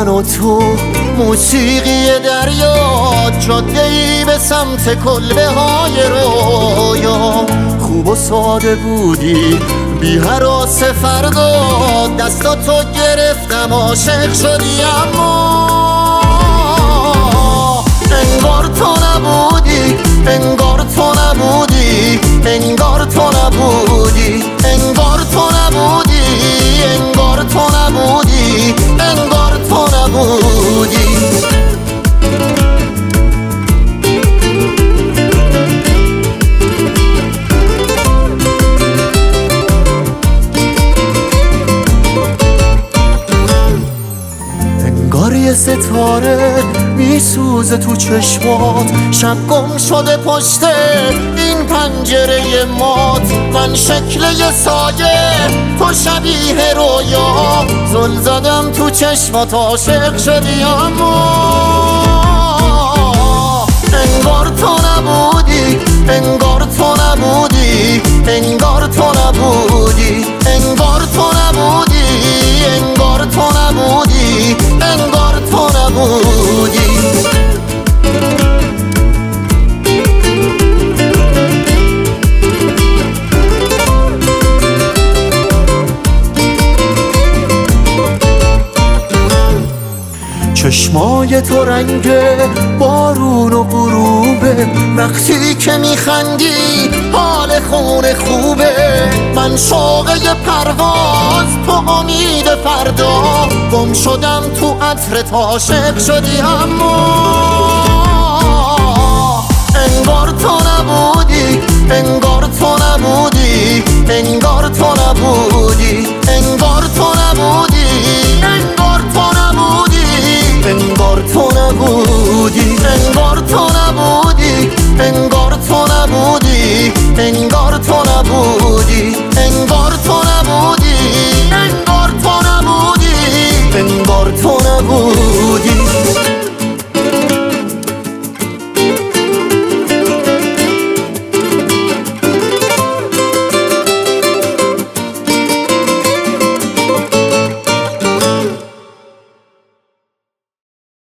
من و تو موسیقی دریا، جاده‌ای به سمت کلبه های رویا. خوب و ساده بودی بی هراس فردا، دستاتو گرفتم عاشق شدی اما انگار تو نبودی، انگار تو نبودی، انگار تو نبودی، انگار تو نبودی، انگار تو نبودی، انگار تو نبودی. انگار یه ستاره میسوزه تو چشمات، شب گم شده پشت این پنجره مات. من شکل یه سایه، تو شبیه رویا، زل زدم تو چشمات عاشق شدی اما انگار تو نبودی، انگار تو نبودی، انگار تو نبودی، انگار تو نبودی، انگار تو نبودی، انگار تو نبودی. چشمای تو رنگ بارون و غروبه، وقتی که میخندی حال خونه خوبه. من شوق یه پرواز، تو امید فردا، گم شدم تو عطرت عاشق شدی اما انگار تو نبودی، انگار